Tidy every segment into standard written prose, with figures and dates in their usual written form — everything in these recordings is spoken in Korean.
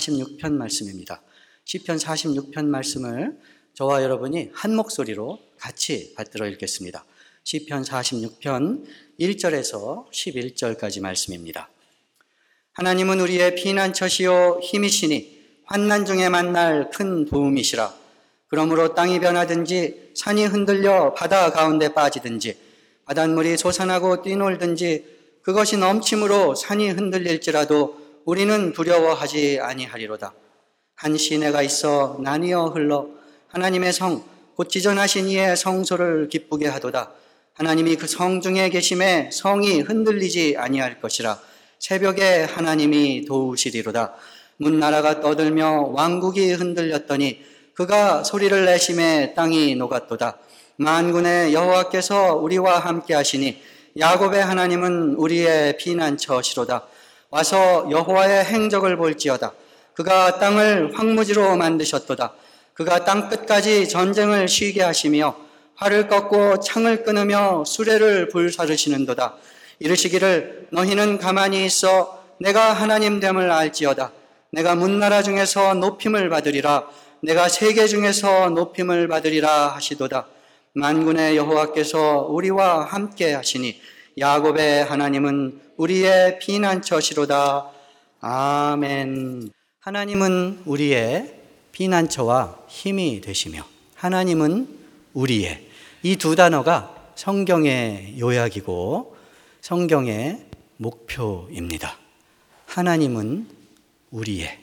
46편 말씀입니다. 시편 46편 말씀을 저와 여러분이 한 목소리로 같이 받들어 읽겠습니다. 시편 46편 1절에서 11절까지 말씀입니다. 하나님은 우리의 피난처시요 힘이시니 환난 중에 만날 큰 도움이시라. 그러므로 땅이 변하든지 산이 흔들려 바다 가운데 빠지든지 바닷물이 솟아나고 뛰놀든지 그것이 넘침으로 산이 흔들릴지라도 우리는 두려워하지 아니하리로다. 한 시내가 있어 나뉘어 흘러 하나님의 성 곧 지전하신 이의 성소를 기쁘게 하도다. 하나님이 그 성 중에 계심에 성이 흔들리지 아니할 것이라. 새벽에 하나님이 도우시리로다. 문나라가 떠들며 왕국이 흔들렸더니 그가 소리를 내심에 땅이 녹았도다. 만군의 여호와께서 우리와 함께 하시니 야곱의 하나님은 우리의 피난처시로다. 와서 여호와의 행적을 볼지어다. 그가 땅을 황무지로 만드셨도다. 그가 땅끝까지 전쟁을 쉬게 하시며 활을 꺾고 창을 끊으며 수레를 불사르시는도다. 이르시기를 너희는 가만히 있어 내가 하나님 됨을 알지어다. 내가 문나라 중에서 높임을 받으리라. 내가 세계 중에서 높임을 받으리라 하시도다. 만군의 여호와께서 우리와 함께 하시니 야곱의 하나님은 우리의 피난처시로다. 아멘. 하나님은 우리의 피난처와 힘이 되시며 하나님은 우리의, 이 두 단어가 성경의 요약이고 성경의 목표입니다. 하나님은 우리의.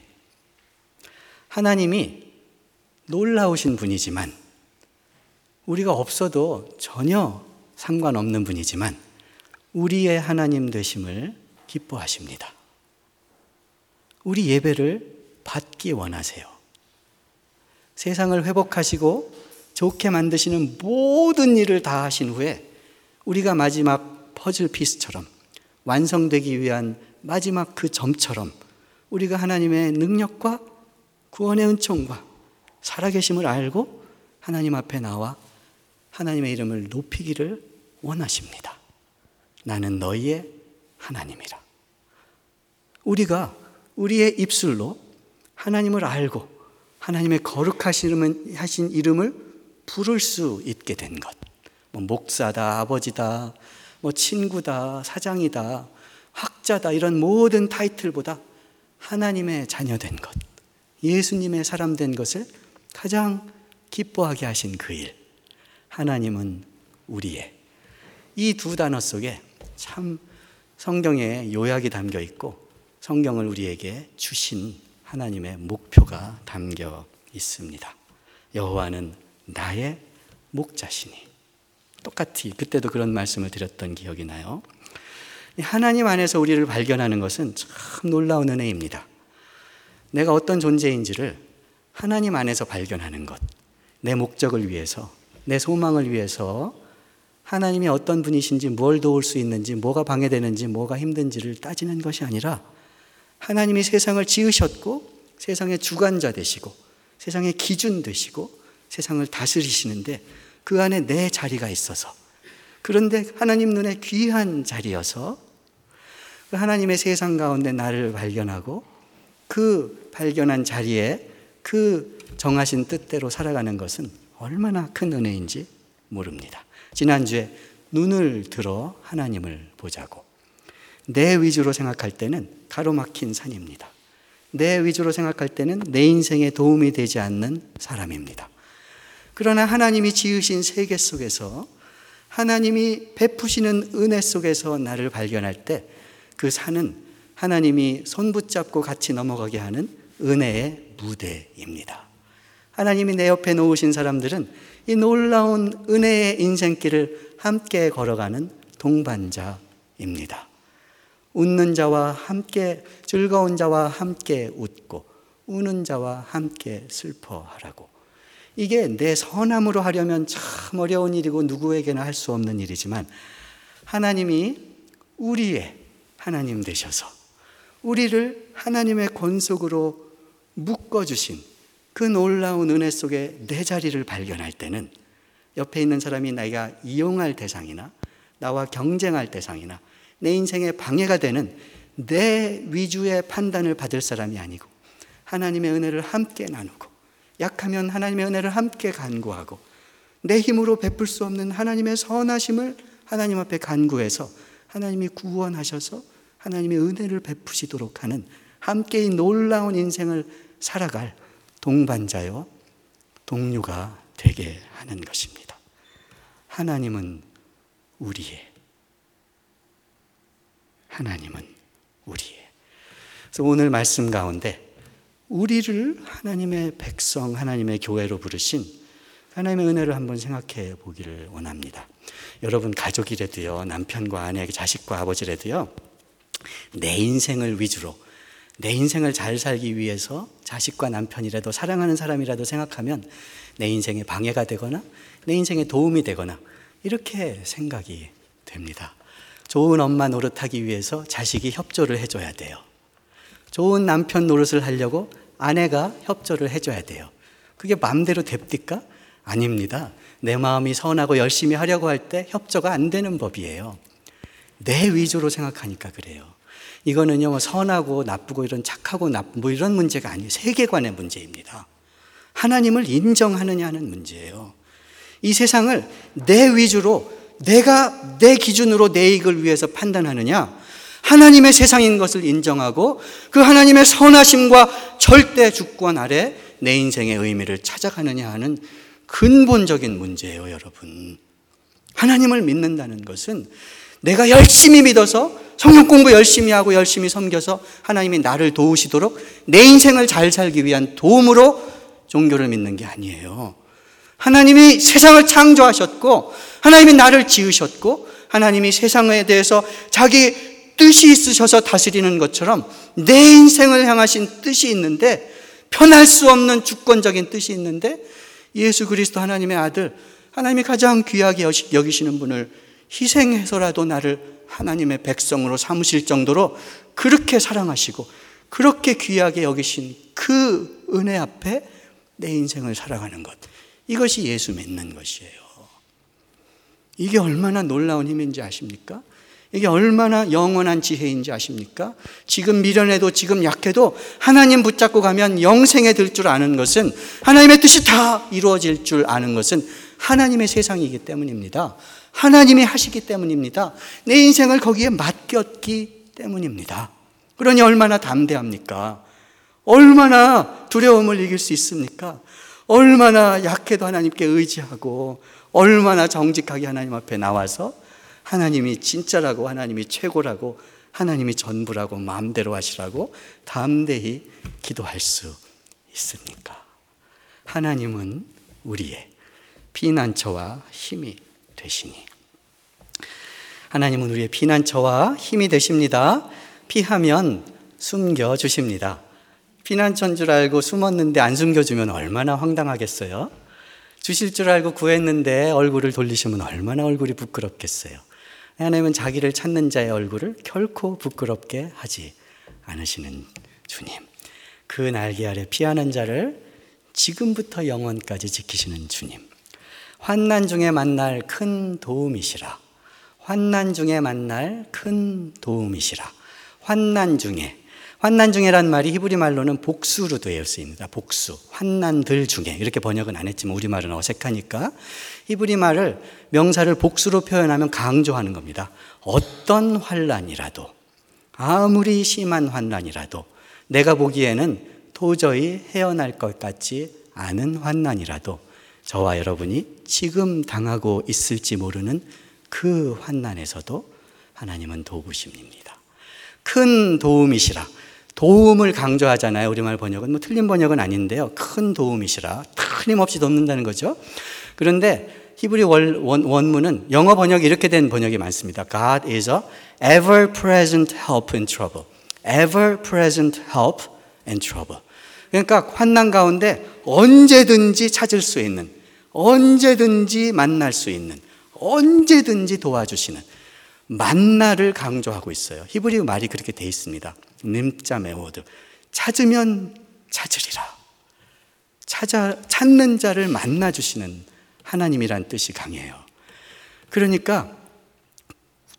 하나님이 놀라우신 분이지만 우리가 없어도 전혀 상관없는 분이지만 우리의 하나님 되심을 기뻐하십니다. 우리 예배를 받기 원하세요. 세상을 회복하시고 좋게 만드시는 모든 일을 다 하신 후에 우리가 마지막 퍼즐 피스처럼 완성되기 위한 마지막 그 점처럼 우리가 하나님의 능력과 구원의 은총과 살아계심을 알고 하나님 앞에 나와 하나님의 이름을 높이기를 원하십니다. 나는 너희의 하나님이라. 우리가 우리의 입술로 하나님을 알고 하나님의 거룩하신 이름을 부를 수 있게 된 것. 목사다, 아버지다, 친구다, 사장이다, 학자다, 이런 모든 타이틀보다 하나님의 자녀된 것, 예수님의 사람 된 것을 가장 기뻐하게 하신 그 일. 하나님은 우리의. 이 두 단어 속에 참 성경의 요약이 담겨 있고 성경을 우리에게 주신 하나님의 목표가 담겨 있습니다. 여호와는 나의 목자시니. 똑같이 그때도 그런 말씀을 드렸던 기억이 나요. 하나님 안에서 우리를 발견하는 것은 참 놀라운 은혜입니다. 내가 어떤 존재인지를 하나님 안에서 발견하는 것, 내 목적을 위해서, 내 소망을 위해서 하나님이 어떤 분이신지, 뭘 도울 수 있는지, 뭐가 방해되는지, 뭐가 힘든지를 따지는 것이 아니라 하나님이 세상을 지으셨고 세상의 주관자 되시고 세상의 기준 되시고 세상을 다스리시는데 그 안에 내 자리가 있어서, 그런데 하나님 눈에 귀한 자리여서 하나님의 세상 가운데 나를 발견하고 그 발견한 자리에 그 정하신 뜻대로 살아가는 것은 얼마나 큰 은혜인지 모릅니다. 지난주에 눈을 들어 하나님을 보자고. 내 위주로 생각할 때는 가로막힌 산입니다. 내 위주로 생각할 때는 내 인생에 도움이 되지 않는 사람입니다. 그러나 하나님이 지으신 세계 속에서 하나님이 베푸시는 은혜 속에서 나를 발견할 때 그 산은 하나님이 손 붙잡고 같이 넘어가게 하는 은혜의 무대입니다. 하나님이 내 옆에 놓으신 사람들은 이 놀라운 은혜의 인생길을 함께 걸어가는 동반자입니다. 웃는 자와 함께, 즐거운 자와 함께 웃고 우는 자와 함께 슬퍼하라고. 이게 내 선함으로 하려면 참 어려운 일이고 누구에게나 할 수 없는 일이지만 하나님이 우리의 하나님 되셔서 우리를 하나님의 권속으로 묶어주신 그 놀라운 은혜 속에 내 자리를 발견할 때는 옆에 있는 사람이 내가 이용할 대상이나 나와 경쟁할 대상이나 내 인생에 방해가 되는 내 위주의 판단을 받을 사람이 아니고 하나님의 은혜를 함께 나누고, 약하면 하나님의 은혜를 함께 간구하고, 내 힘으로 베풀 수 없는 하나님의 선하심을 하나님 앞에 간구해서 하나님이 구원하셔서 하나님의 은혜를 베푸시도록 하는 함께 이 놀라운 인생을 살아갈 동반자요 동료가 되게 하는 것입니다. 하나님은 우리의. 그래서 오늘 말씀 가운데 우리를 하나님의 백성, 하나님의 교회로 부르신 하나님의 은혜를 한번 생각해 보기를 원합니다. 여러분 가족이라도요, 남편과 아내, 자식과 아버지라도요, 내 인생을 위주로, 내 인생을 잘 살기 위해서 자식과 남편이라도, 사랑하는 사람이라도 생각하면 내 인생에 방해가 되거나 내 인생에 도움이 되거나 이렇게 생각이 됩니다. 좋은 엄마 노릇하기 위해서 자식이 협조를 해줘야 돼요. 좋은 남편 노릇을 하려고 아내가 협조를 해줘야 돼요. 그게 마음대로 됩니까? 아닙니다. 내 마음이 선하고 열심히 하려고 할 때 협조가 안 되는 법이에요. 내 위주로 생각하니까 그래요. 이거는요, 선하고 나쁘고 이런 착하고 나쁜 뭐 이런 문제가 아니에요. 세계관의 문제입니다. 하나님을 인정하느냐 하는 문제예요. 이 세상을 내 위주로, 내가 내 기준으로 내 이익을 위해서 판단하느냐, 하나님의 세상인 것을 인정하고 그 하나님의 선하심과 절대 주권 아래 내 인생의 의미를 찾아가느냐 하는 근본적인 문제예요, 여러분. 하나님을 믿는다는 것은 내가 열심히 믿어서 성경 공부 열심히 하고 열심히 섬겨서 하나님이 나를 도우시도록 내 인생을 잘 살기 위한 도움으로 종교를 믿는 게 아니에요. 하나님이 세상을 창조하셨고 하나님이 나를 지으셨고 하나님이 세상에 대해서 자기 뜻이 있으셔서 다스리는 것처럼 내 인생을 향하신 뜻이 있는데, 편할 수 없는 주권적인 뜻이 있는데, 예수 그리스도 하나님의 아들, 하나님이 가장 귀하게 여기시는 분을 희생해서라도 나를 하나님의 백성으로 삼으실 정도로 그렇게 사랑하시고 그렇게 귀하게 여기신 그 은혜 앞에 내 인생을 살아가는 것, 이것이 예수 믿는 것이에요. 이게 얼마나 놀라운 힘인지 아십니까? 이게 얼마나 영원한 지혜인지 아십니까? 지금 미련해도 지금 약해도 하나님 붙잡고 가면 영생에 들 줄 아는 것은, 하나님의 뜻이 다 이루어질 줄 아는 것은 하나님의 세상이기 때문입니다. 하나님이 하시기 때문입니다. 내 인생을 거기에 맡겼기 때문입니다. 그러니 얼마나 담대합니까? 얼마나 두려움을 이길 수 있습니까? 얼마나 약해도 하나님께 의지하고 얼마나 정직하게 하나님 앞에 나와서 하나님이 진짜라고, 하나님이 최고라고, 하나님이 전부라고, 마음대로 하시라고 담대히 기도할 수 있습니까? 하나님은 우리의 피난처와 힘이 되시니. 하나님은 우리의 피난처와 힘이 되십니다. 피하면 숨겨주십니다. 피난처인 줄 알고 숨었는데 안 숨겨주면 얼마나 황당하겠어요? 주실 줄 알고 구했는데 얼굴을 돌리시면 얼마나 얼굴이 부끄럽겠어요? 하나님은 자기를 찾는 자의 얼굴을 결코 부끄럽게 하지 않으시는 주님. 그 날개 아래 피하는 자를 지금부터 영원까지 지키시는 주님. 환난 중에 만날 큰 도움이시라. 환난 중에 만날 큰 도움이시라. 환난 중에란 말이 히브리 말로는 복수로 되어 있습니다. 복수, 환난들 중에, 이렇게 번역은 안 했지만 우리말은 어색하니까 히브리 말을, 명사를 복수로 표현하면 강조하는 겁니다. 어떤 환난이라도, 아무리 심한 환난이라도, 내가 보기에는 도저히 헤어날 것 같지 않은 환난이라도 저와 여러분이 지금 당하고 있을지 모르는 그 환난에서도 하나님은 도우십니다. 큰 도움이시라. 도움을 강조하잖아요. 우리말 번역은 뭐 틀린 번역은 아닌데요. 큰 도움이시라. 틀림없이 돕는다는 거죠. 그런데 히브리 원문은 영어 번역이 이렇게 된 번역이 많습니다. God is a ever-present help in trouble. ever-present help in trouble. 그러니까 환난 가운데 언제든지 찾을 수 있는, 언제든지 만날 수 있는, 언제든지 도와주시는 만나를 강조하고 있어요. 히브리 말이 그렇게 돼 있습니다. 님자 메오드. 찾으면 찾으리라. 찾는 자를 만나주시는 하나님이란 뜻이 강해요. 그러니까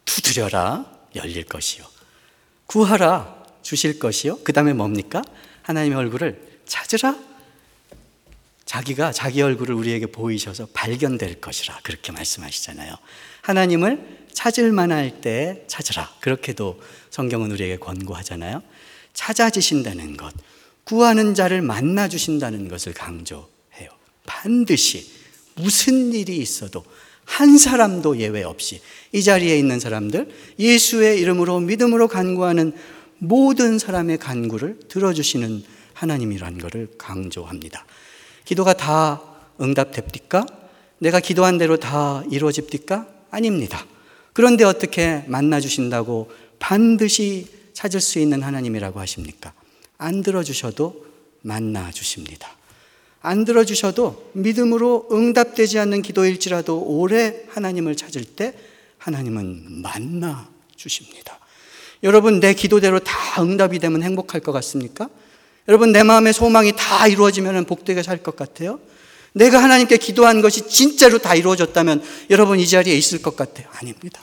두드려라 열릴 것이요, 구하라 주실 것이요, 그 다음에 뭡니까? 하나님의 얼굴을 찾으라. 자기가 자기 얼굴을 우리에게 보이셔서 발견될 것이라 그렇게 말씀하시잖아요. 하나님을 찾을 만할 때 찾으라. 그렇게도 성경은 우리에게 권고하잖아요. 찾아지신다는 것, 구하는 자를 만나 주신다는 것을 강조해요. 반드시 무슨 일이 있어도 한 사람도 예외 없이 이 자리에 있는 사람들, 예수의 이름으로 믿음으로 간구하는 모든 사람의 간구를 들어주시는 하나님이라는 것을 강조합니다. 기도가 다 응답됩니까? 내가 기도한 대로 다 이루어집니까? 아닙니다. 그런데 어떻게 만나주신다고 반드시 찾을 수 있는 하나님이라고 하십니까? 안 들어주셔도 만나주십니다. 안 들어주셔도 믿음으로 응답되지 않는 기도일지라도 오래 하나님을 찾을 때 하나님은 만나주십니다. 여러분, 내 기도대로 다 응답이 되면 행복할 것 같습니까? 여러분, 내 마음의 소망이 다 이루어지면 복되게 살 것 같아요? 내가 하나님께 기도한 것이 진짜로 다 이루어졌다면 여러분 이 자리에 있을 것 같아요? 아닙니다.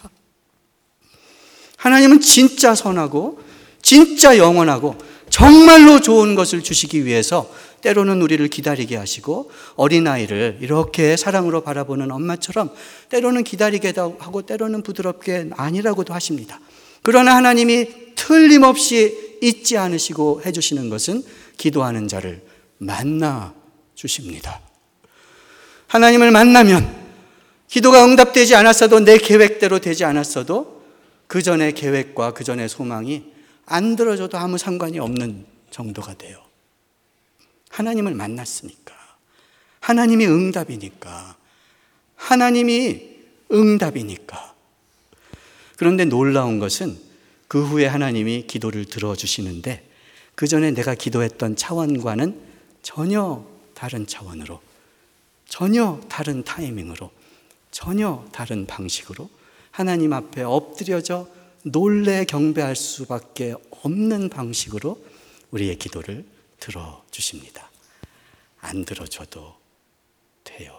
하나님은 진짜 선하고 진짜 영원하고 정말로 좋은 것을 주시기 위해서 때로는 우리를 기다리게 하시고 어린아이를 이렇게 사랑으로 바라보는 엄마처럼 때로는 기다리게 하고 때로는 부드럽게 아니라고도 하십니다. 그러나 하나님이 틀림없이 잊지 않으시고 해주시는 것은 기도하는 자를 만나 주십니다. 하나님을 만나면 기도가 응답되지 않았어도 내 계획대로 되지 않았어도 그 전의 계획과 그 전의 소망이 안 들어줘도 아무 상관이 없는 정도가 돼요. 하나님을 만났으니까. 하나님이 응답이니까. 하나님이 응답이니까. 그런데 놀라운 것은 그 후에 하나님이 기도를 들어주시는데 그 전에 내가 기도했던 차원과는 전혀 다른 차원으로, 전혀 다른 타이밍으로, 전혀 다른 방식으로 하나님 앞에 엎드려져 놀래 경배할 수밖에 없는 방식으로 우리의 기도를 들어주십니다. 안 들어줘도 돼요.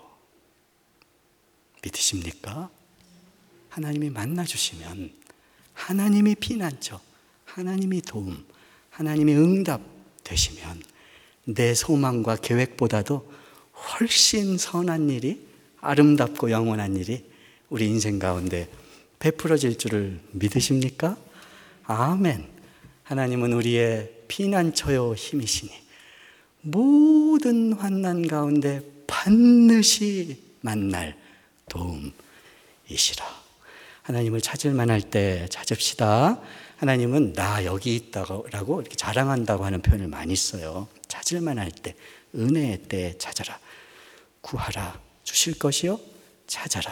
믿으십니까? 하나님이 만나주시면 하나님이 피난처, 하나님이 도움, 하나님이 응답 되시면 내 소망과 계획보다도 훨씬 선한 일이, 아름답고 영원한 일이 우리 인생 가운데 베풀어질 줄을 믿으십니까? 아멘. 하나님은 우리의 피난처요 힘이시니 모든 환난 가운데 반드시 만날 도움이시라. 하나님을 찾을 만할 때 찾읍시다. 하나님은 나 여기 있다고 이렇게 자랑한다고 하는 표현을 많이 써요. 찾을 만할 때, 은혜의 때에 찾아라. 구하라. 주실 것이요? 찾아라.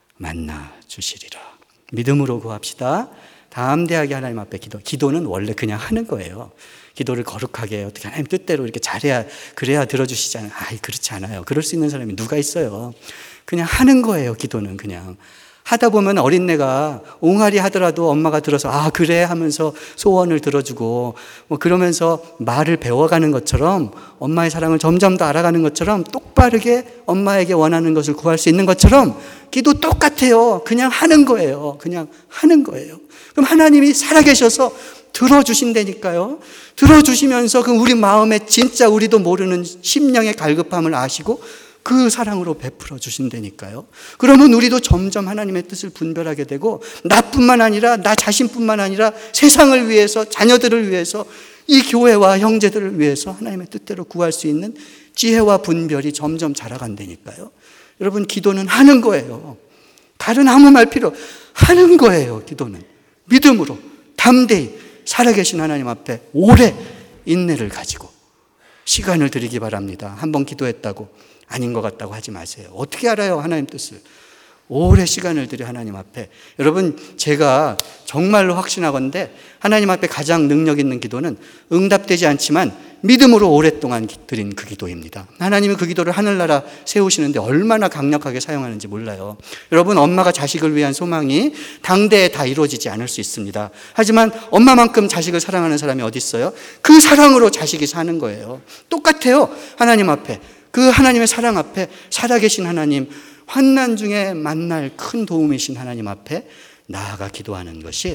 만나 주시리라. 믿음으로 구합시다. 담대하게 하나님 앞에 기도는 원래 그냥 하는 거예요. 기도를 거룩하게 어떻게 하나님 뜻대로 이렇게 잘해야, 그래야 들어주시잖아요. 그렇지 않아요. 그럴 수 있는 사람이 누가 있어요. 그냥 하는 거예요. 기도는 그냥. 하다 보면 어린애가 옹알이 하더라도 엄마가 들어서 그래 하면서 소원을 들어주고 그러면서 말을 배워가는 것처럼 엄마의 사랑을 점점 더 알아가는 것처럼 똑바르게 엄마에게 원하는 것을 구할 수 있는 것처럼 기도 똑같아요. 그냥 하는 거예요. 그냥 하는 거예요. 그럼 하나님이 살아계셔서 들어주신다니까요. 들어주시면서 그 우리 마음에 진짜 우리도 모르는 심령의 갈급함을 아시고 그 사랑으로 베풀어 주신다니까요. 그러면 우리도 점점 하나님의 뜻을 분별하게 되고 나뿐만 아니라 나 자신뿐만 아니라 세상을 위해서, 자녀들을 위해서, 이 교회와 형제들을 위해서 하나님의 뜻대로 구할 수 있는 지혜와 분별이 점점 자라간다니까요. 여러분, 기도는 하는 거예요. 다른 아무 말 필요, 하는 거예요. 기도는 믿음으로 담대히 살아계신 하나님 앞에 오래 인내를 가지고 시간을 드리기 바랍니다. 한번 기도했다고 아닌 것 같다고 하지 마세요. 어떻게 알아요? 하나님 뜻을. 오래 시간을 들여 하나님 앞에. 여러분, 제가 정말로 확신하건대 하나님 앞에 가장 능력 있는 기도는 응답되지 않지만 믿음으로 오랫동안 드린 그 기도입니다. 하나님은 그 기도를 하늘나라 세우시는데 얼마나 강력하게 사용하는지 몰라요. 여러분, 엄마가 자식을 위한 소망이 당대에 다 이루어지지 않을 수 있습니다. 하지만 엄마만큼 자식을 사랑하는 사람이 어디 있어요? 그 사랑으로 자식이 사는 거예요. 똑같아요. 하나님 앞에. 그 하나님의 사랑 앞에 살아계신 하나님, 환난 중에 만날 큰 도움이신 하나님 앞에 나아가 기도하는 것이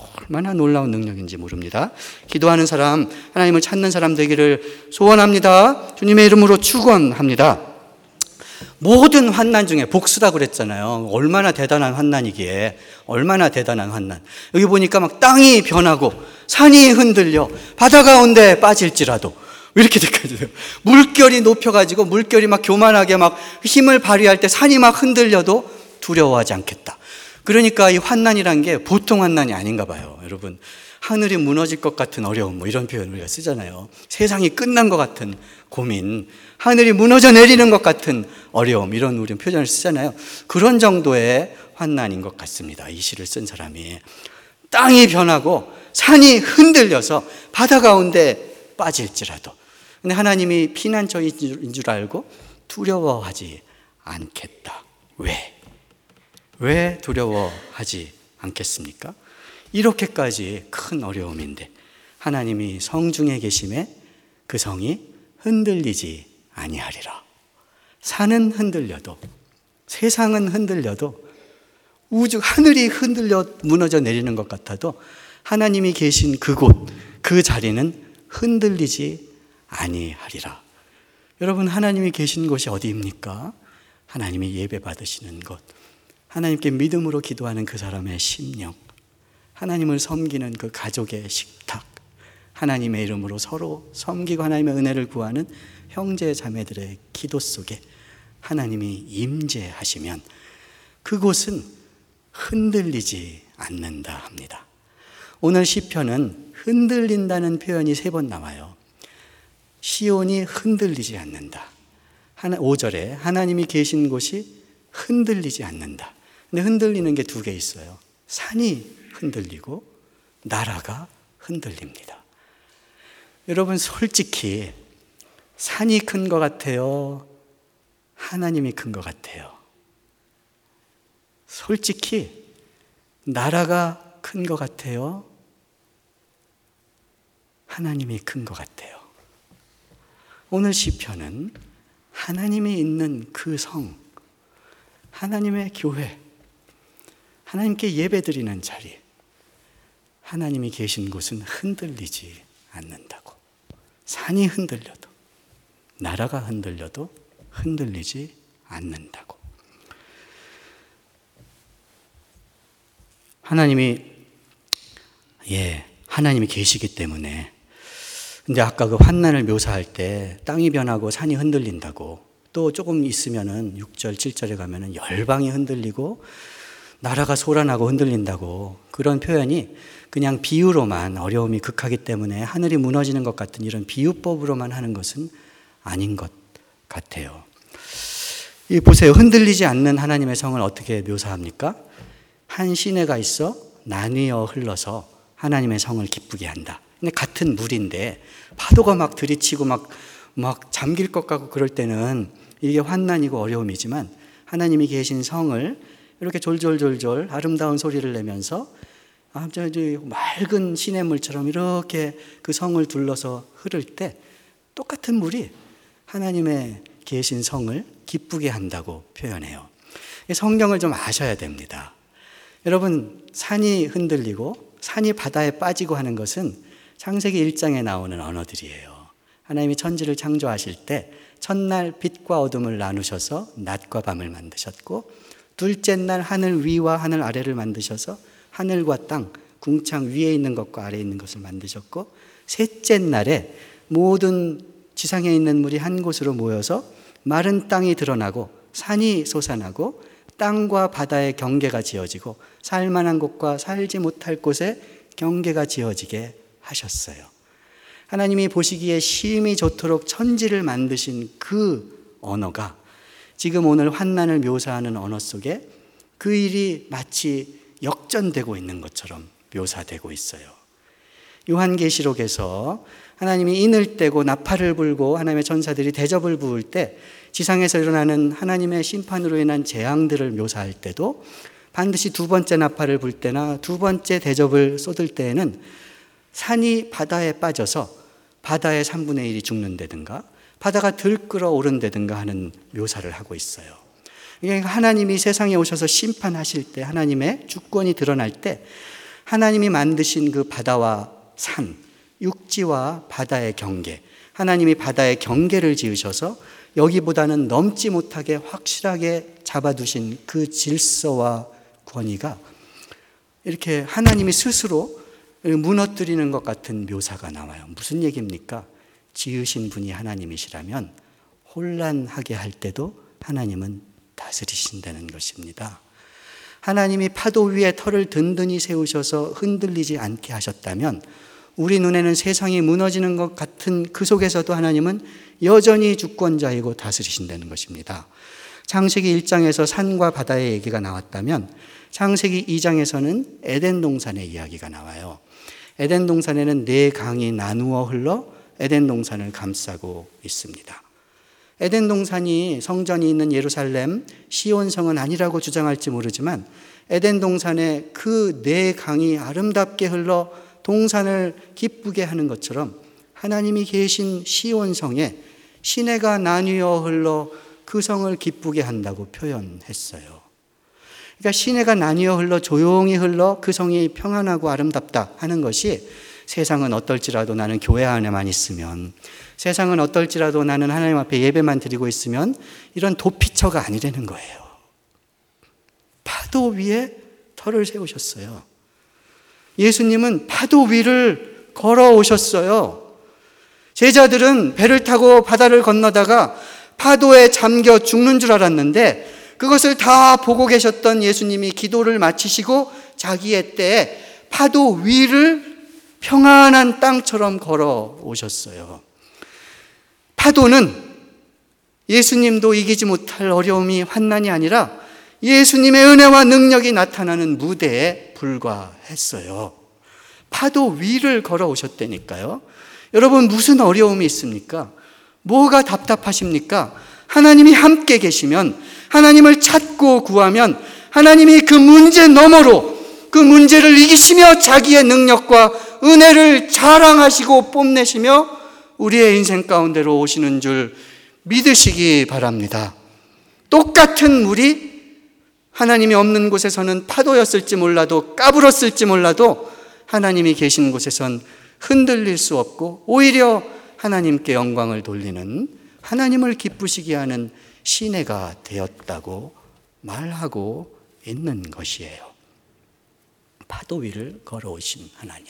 얼마나 놀라운 능력인지 모릅니다. 기도하는 사람, 하나님을 찾는 사람 되기를 소원합니다. 주님의 이름으로 축원합니다. 모든 환난 중에 복수다 그랬잖아요. 얼마나 대단한 환난이기에, 얼마나 대단한 환난. 여기 보니까 막 땅이 변하고 산이 흔들려 바다 가운데 빠질지라도, 왜 이렇게 될까요? 물결이 높여가지고 물결이 막 교만하게 막 힘을 발휘할 때 산이 막 흔들려도 두려워하지 않겠다. 그러니까 이 환난이란 게 보통 환난이 아닌가 봐요. 여러분, 하늘이 무너질 것 같은 어려움, 뭐 이런 표현을 우리가 쓰잖아요. 세상이 끝난 것 같은 고민, 하늘이 무너져 내리는 것 같은 어려움, 이런 우리 표현을 쓰잖아요. 그런 정도의 환난인 것 같습니다. 이 시를 쓴 사람이. 땅이 변하고 산이 흔들려서 바다 가운데 빠질지라도, 근데 하나님이 피난처인 줄 알고 두려워하지 않겠다. 왜 두려워하지 않겠습니까? 이렇게까지 큰 어려움인데 하나님이 성중에 계심에 그 성이 흔들리지 아니하리라. 산은 흔들려도, 세상은 흔들려도, 하늘이 흔들려 무너져 내리는 것 같아도 하나님이 계신 그곳, 그 자리는 흔들리지 아니하리라. 여러분, 하나님이 계신 곳이 어디입니까? 하나님이 예배 받으시는 곳, 하나님께 믿음으로 기도하는 그 사람의 심령, 하나님을 섬기는 그 가족의 식탁, 하나님의 이름으로 서로 섬기고 하나님의 은혜를 구하는 형제 자매들의 기도 속에 하나님이 임재하시면 그곳은 흔들리지 않는다 합니다. 오늘 시편은 흔들린다는 표현이 3번 나와요. 시온이 흔들리지 않는다. 5절에 하나님이 계신 곳이 흔들리지 않는다. 근데 흔들리는 게 2개 있어요. 산이 흔들리고 나라가 흔들립니다. 여러분, 솔직히 산이 큰 것 같아요? 하나님이 큰 것 같아요? 솔직히 나라가 큰 것 같아요? 하나님이 큰 것 같아요? 오늘 시편은 하나님이 있는 그 성, 하나님의 교회, 하나님께 예배드리는 자리, 하나님이 계신 곳은 흔들리지 않는다고. 산이 흔들려도, 나라가 흔들려도 흔들리지 않는다고. 하나님이 계시기 때문에. 근데 아까 그 환난을 묘사할 때 땅이 변하고 산이 흔들린다고, 또 조금 있으면은 6절, 7절에 가면은 열방이 흔들리고 나라가 소란하고 흔들린다고, 그런 표현이 그냥 비유로만, 어려움이 극하기 때문에 하늘이 무너지는 것 같은 이런 비유법으로만 하는 것은 아닌 것 같아요. 보세요. 흔들리지 않는 하나님의 성을 어떻게 묘사합니까? 한 시내가 있어 나뉘어 흘러서 하나님의 성을 기쁘게 한다. 근데 같은 물인데 파도가 막 들이치고 막 잠길 것 같고 그럴 때는 이게 환난이고 어려움이지만, 하나님이 계신 성을 이렇게 졸졸졸졸 아름다운 소리를 내면서 맑은 시냇물처럼 이렇게 그 성을 둘러서 흐를 때 똑같은 물이 하나님의 계신 성을 기쁘게 한다고 표현해요. 성경을 좀 아셔야 됩니다. 여러분, 산이 흔들리고 산이 바다에 빠지고 하는 것은 창세기 1장에 나오는 언어들이에요. 하나님이 천지를 창조하실 때 첫날 빛과 어둠을 나누셔서 낮과 밤을 만드셨고, 둘째 날 하늘 위와 하늘 아래를 만드셔서 하늘과 땅, 궁창 위에 있는 것과 아래에 있는 것을 만드셨고, 셋째 날에 모든 지상에 있는 물이 한 곳으로 모여서 마른 땅이 드러나고 산이 솟아나고 땅과 바다의 경계가 지어지고 살만한 곳과 살지 못할 곳에 경계가 지어지게 하셨어요. 하나님이 보시기에 심히 좋도록 천지를 만드신 그 언어가 지금 오늘 환난을 묘사하는 언어 속에 그 일이 마치 역전되고 있는 것처럼 묘사되고 있어요. 요한계시록에서 하나님이 인을 떼고 나팔을 불고 하나님의 천사들이 대접을 부을 때 지상에서 일어나는 하나님의 심판으로 인한 재앙들을 묘사할 때도 반드시 2번째 나팔을 불 때나 2번째 대접을 쏟을 때에는 산이 바다에 빠져서 바다의 3분의 1이 죽는다든가 바다가 들끓어 오른다든가 하는 묘사를 하고 있어요. 그러니까 하나님이 세상에 오셔서 심판하실 때, 하나님의 주권이 드러날 때 하나님이 만드신 그 바다와 산, 육지와 바다의 경계, 하나님이 바다의 경계를 지으셔서 여기보다는 넘지 못하게 확실하게 잡아두신 그 질서와 권위가 이렇게 하나님이 스스로 무너뜨리는 것 같은 묘사가 나와요. 무슨 얘기입니까? 지으신 분이 하나님이시라면 혼란하게 할 때도 하나님은 다스리신다는 것입니다. 하나님이 파도 위에 터를 든든히 세우셔서 흔들리지 않게 하셨다면 우리 눈에는 세상이 무너지는 것 같은 그 속에서도 하나님은 여전히 주권자이고 다스리신다는 것입니다. 창세기 1장에서 산과 바다의 얘기가 나왔다면 창세기 2장에서는 에덴 동산의 이야기가 나와요. 에덴 동산에는 4강이 나누어 흘러 에덴 동산을 감싸고 있습니다. 에덴 동산이 성전이 있는 예루살렘 시온성은 아니라고 주장할지 모르지만 에덴 동산에 그 4강이 아름답게 흘러 동산을 기쁘게 하는 것처럼 하나님이 계신 시온성에 시내가 나뉘어 흘러 그 성을 기쁘게 한다고 표현했어요. 그러니까 시내가 나뉘어 흘러 조용히 흘러 그 성이 평안하고 아름답다 하는 것이 세상은 어떨지라도 나는 교회 안에만 있으면, 세상은 어떨지라도 나는 하나님 앞에 예배만 드리고 있으면 이런 도피처가 아니라는 거예요. 파도 위에 터를 세우셨어요. 예수님은 파도 위를 걸어오셨어요. 제자들은 배를 타고 바다를 건너다가 파도에 잠겨 죽는 줄 알았는데 그것을 다 보고 계셨던 예수님이 기도를 마치시고 자기의 때에 파도 위를 평안한 땅처럼 걸어오셨어요. 파도는 예수님도 이기지 못할 어려움이 환난이 아니라 예수님의 은혜와 능력이 나타나는 무대에 불과했어요. 파도 위를 걸어오셨다니까요. 여러분 무슨 어려움이 있습니까? 뭐가 답답하십니까? 하나님이 함께 계시면, 하나님을 찾고 구하면 하나님이 그 문제 너머로 그 문제를 이기시며 자기의 능력과 은혜를 자랑하시고 뽐내시며 우리의 인생 가운데로 오시는 줄 믿으시기 바랍니다. 똑같은 물이 하나님이 없는 곳에서는 파도였을지 몰라도 까불었을지 몰라도 하나님이 계신 곳에선 흔들릴 수 없고 오히려 하나님께 영광을 돌리는, 하나님을 기쁘시게 하는 시내가 되었다고 말하고 있는 것이에요. 파도 위를 걸어오신 하나님.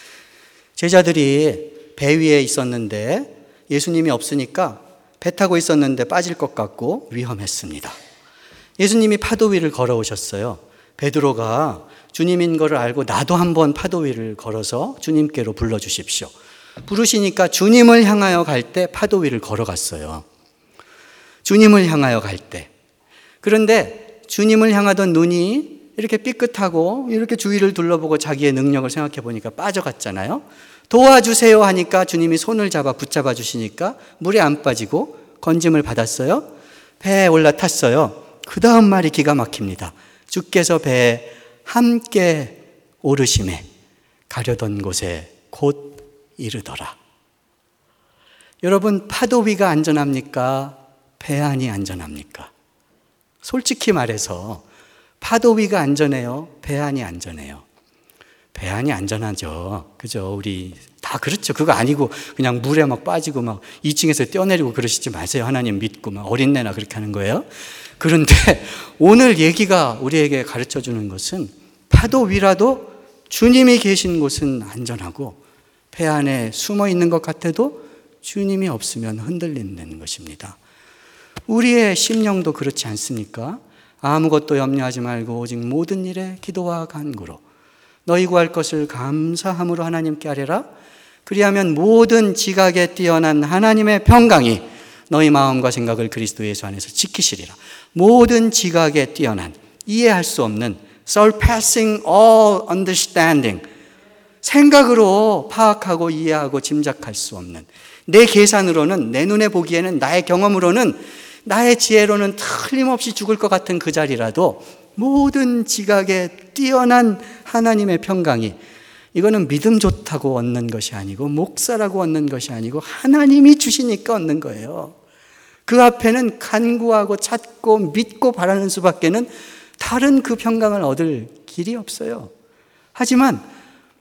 제자들이 배 위에 있었는데 예수님이 없으니까 배 타고 있었는데 빠질 것 같고 위험했습니다. 예수님이 파도 위를 걸어오셨어요. 베드로가 주님인 것을 알고 나도 한번 파도 위를 걸어서 주님께로 불러주십시오. 부르시니까 주님을 향하여 갈 때 파도 위를 걸어갔어요. 주님을 향하여 갈 때. 그런데 주님을 향하던 눈이 이렇게 삐끗하고 이렇게 주위를 둘러보고 자기의 능력을 생각해 보니까 빠져갔잖아요. 도와주세요 하니까 주님이 손을 잡아 붙잡아 주시니까 물에 안 빠지고 건짐을 받았어요. 배에 올라탔어요. 그 다음 말이 기가 막힙니다. 주께서 배에 함께 오르심에 가려던 곳에 곧 이르더라. 여러분, 파도 위가 안전합니까? 배 안이 안전합니까? 솔직히 말해서 파도 위가 안전해요? 배 안이 안전해요? 배 안이 안전하죠. 그죠? 우리 다 그렇죠. 그거 아니고 그냥 물에 막 빠지고 막 2층에서 뛰어내리고 그러시지 마세요. 하나님 믿고 막 어린애나 그렇게 하는 거예요. 그런데 오늘 얘기가 우리에게 가르쳐 주는 것은 파도 위라도 주님이 계신 곳은 안전하고 배 안에 숨어 있는 것 같아도 주님이 없으면 흔들린다는 것입니다. 우리의 심령도 그렇지 않습니까? 아무것도 염려하지 말고 오직 모든 일에 기도와 간구로 너희 구할 것을 감사함으로 하나님께 아뢰라. 그리하면 모든 지각에 뛰어난 하나님의 평강이 너희 마음과 생각을 그리스도 예수 안에서 지키시리라. 모든 지각에 뛰어난, 이해할 수 없는 surpassing all understanding, 생각으로 파악하고 이해하고 짐작할 수 없는, 내 계산으로는, 내 눈에 보기에는, 나의 경험으로는, 나의 지혜로는 틀림없이 죽을 것 같은 그 자리라도 모든 지각에 뛰어난 하나님의 평강이, 이거는 믿음 좋다고 얻는 것이 아니고 목사라고 얻는 것이 아니고 하나님이 주시니까 얻는 거예요. 그 앞에는 간구하고 찾고 믿고 바라는 수밖에는 다른 그 평강을 얻을 길이 없어요. 하지만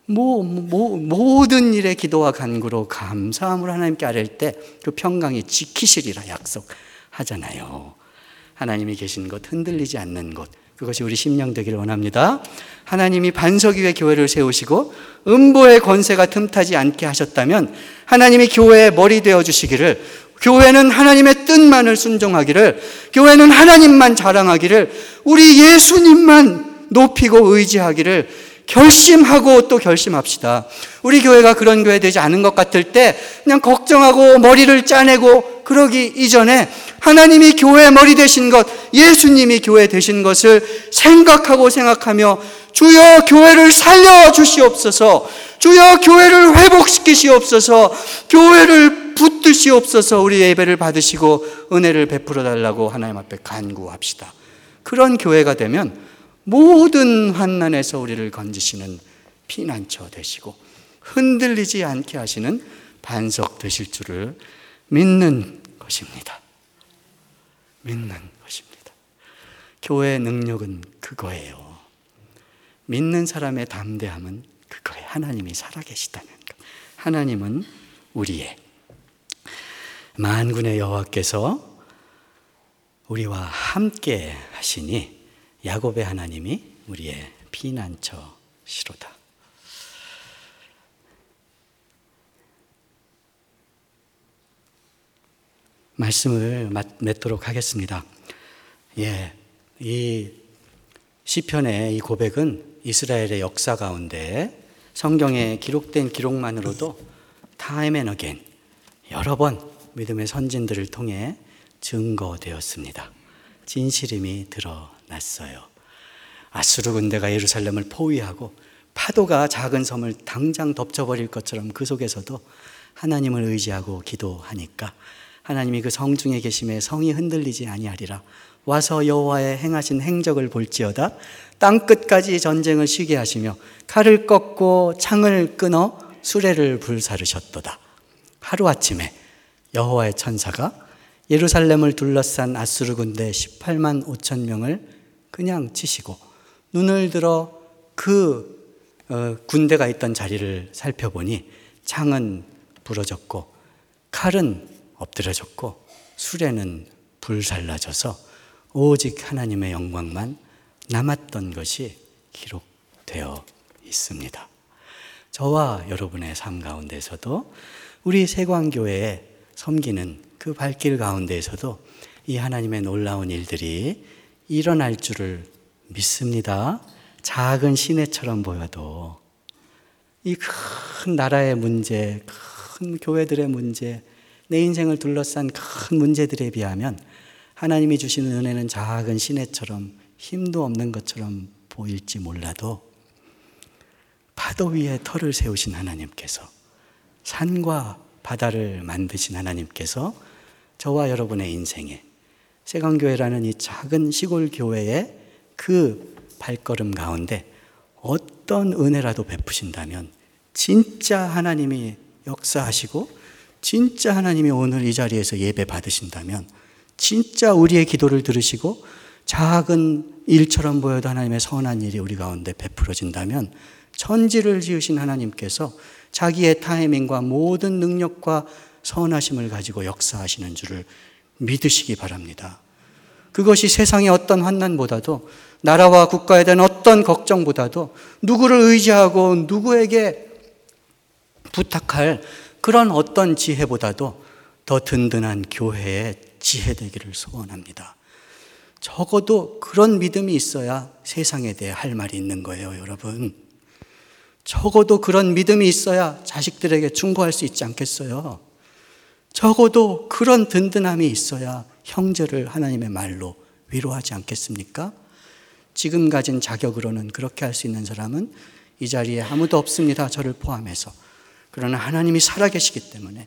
모든 일에 기도와 간구로 감사함으로 하나님께 아뢰일 때 그 평강이 지키시리라 약속하잖아요. 하나님이 계신 곳, 흔들리지 않는 곳, 그것이 우리 심령 되기를 원합니다. 하나님이 반석 위에 교회를 세우시고 음보의 권세가 틈타지 않게 하셨다면 하나님이 교회의 머리 되어주시기를, 교회는 하나님의 뜻만을 순종하기를, 교회는 하나님만 자랑하기를, 우리 예수님만 높이고 의지하기를 결심하고 또 결심합시다. 우리 교회가 그런 교회 되지 않은 것 같을 때 그냥 걱정하고 머리를 짜내고 그러기 이전에 하나님이 교회 머리 되신 것, 예수님이 교회 되신 것을 생각하며 주여 교회를 살려주시옵소서, 주여 교회를 회복시키시옵소서, 교회를 붙드시옵소서, 우리 예배를 받으시고 은혜를 베풀어 달라고 하나님 앞에 간구합시다. 그런 교회가 되면 모든 환난에서 우리를 건지시는 피난처 되시고 흔들리지 않게 하시는 반석 되실 줄을 믿는 것입니다. 믿는 것입니다. 교회의 능력은 그거예요. 믿는 사람의 담대함은 그거예요. 하나님이 살아계시다는 것. 하나님은 우리의 만군의 여호와께서 우리와 함께 하시니 야곱의 하나님이 우리의 피난처시로다. 말씀을 맺도록 하겠습니다. 이 시편의 이 고백은 이스라엘의 역사 가운데 성경에 기록된 기록만으로도 time and again 여러 번 믿음의 선진들을 통해 증거되었습니다. 진실임이 드러났어요. 아수르 군대가 예루살렘을 포위하고 파도가 작은 섬을 당장 덮쳐버릴 것처럼 그 속에서도 하나님을 의지하고 기도하니까 하나님이 그 성중에 계심에 성이 흔들리지 아니하리라. 와서 여호와의 행하신 행적을 볼지어다. 땅끝까지 전쟁을 쉬게 하시며 칼을 꺾고 창을 끊어 수레를 불사르셨도다. 하루아침에 여호와의 천사가 예루살렘을 둘러싼 아수르 군대 18만 5천 명을 그냥 치시고 눈을 들어 그 군대가 있던 자리를 살펴보니 창은 부러졌고 칼은 엎드려졌고 수레는 불살라져서 오직 하나님의 영광만 남았던 것이 기록되어 있습니다. 저와 여러분의 삶 가운데서도 우리 세광교회에 섬기는 그 발길 가운데에서도 이 하나님의 놀라운 일들이 일어날 줄을 믿습니다. 작은 시내처럼 보여도 이 큰 나라의 문제, 큰 교회들의 문제, 내 인생을 둘러싼 큰 문제들에 비하면 하나님이 주시는 은혜는 작은 시내처럼 힘도 없는 것처럼 보일지 몰라도 파도 위에 터를 세우신 하나님께서, 산과 바다를 만드신 하나님께서 저와 여러분의 인생에 세강교회라는 이 작은 시골 교회의 그 발걸음 가운데 어떤 은혜라도 베푸신다면 진짜 하나님이 역사하시고 진짜 하나님이 오늘 이 자리에서 예배 받으신다면 진짜 우리의 기도를 들으시고 작은 일처럼 보여도 하나님의 선한 일이 우리 가운데 베풀어진다면 천지를 지으신 하나님께서 자기의 타이밍과 모든 능력과 선하심을 가지고 역사하시는 줄을 믿으시기 바랍니다. 그것이 세상의 어떤 환난보다도, 나라와 국가에 대한 어떤 걱정보다도, 누구를 의지하고 누구에게 부탁할 그런 어떤 지혜보다도 더 든든한 교회의 지혜 되기를 소원합니다. 적어도 그런 믿음이 있어야 세상에 대해 할 말이 있는 거예요, 여러분. 적어도 그런 믿음이 있어야 자식들에게 충고할 수 있지 않겠어요? 적어도 그런 든든함이 있어야 형제를 하나님의 말로 위로하지 않겠습니까? 지금 가진 자격으로는 그렇게 할 수 있는 사람은 이 자리에 아무도 없습니다, 저를 포함해서. 그러나 하나님이 살아계시기 때문에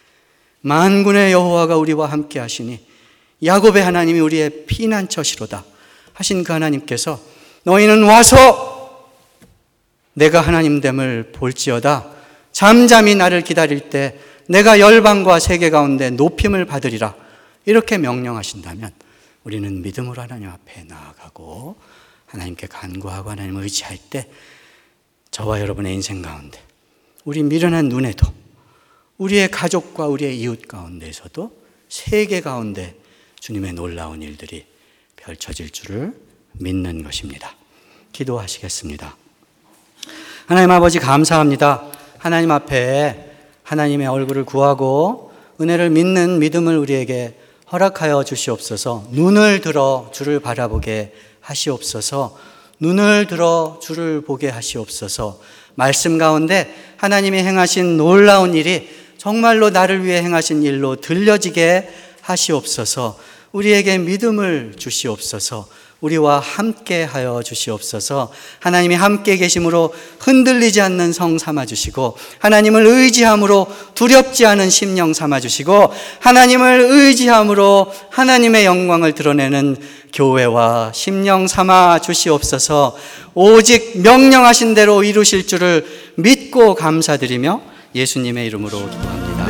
만군의 여호와가 우리와 함께 하시니 야곱의 하나님이 우리의 피난처시로다 하신 그 하나님께서 너희는 와서 내가 하나님됨을 볼지어다. 잠잠히 나를 기다릴 때 내가 열방과 세계 가운데 높임을 받으리라. 이렇게 명령하신다면 우리는 믿음으로 하나님 앞에 나아가고 하나님께 간구하고 하나님을 의지할 때 저와 여러분의 인생 가운데, 우리 미련한 눈에도, 우리의 가족과 우리의 이웃 가운데에서도 세계 가운데 주님의 놀라운 일들이 펼쳐질 줄을 믿는 것입니다. 기도하시겠습니다. 하나님 아버지, 감사합니다. 하나님 앞에 하나님의 얼굴을 구하고 은혜를 믿는 믿음을 우리에게 허락하여 주시옵소서. 눈을 들어 주를 바라보게 하시옵소서. 눈을 들어 주를 보게 하시옵소서. 말씀 가운데 하나님이 행하신 놀라운 일이 정말로 나를 위해 행하신 일로 들려지게 하시옵소서. 우리에게 믿음을 주시옵소서. 우리와 함께 하여 주시옵소서. 하나님이 함께 계심으로 흔들리지 않는 성 삼아주시고, 하나님을 의지함으로 두렵지 않은 심령 삼아주시고, 하나님을 의지함으로 하나님의 영광을 드러내는 교회와 심령 삼아 주시옵소서. 오직 명령하신 대로 이루실 줄을 믿고 감사드리며 예수님의 이름으로 기도합니다.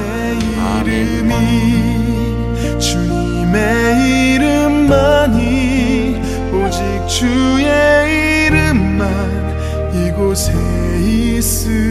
아멘. 주님의 이름만이, 오직 주의 이름만 이곳에 있으리.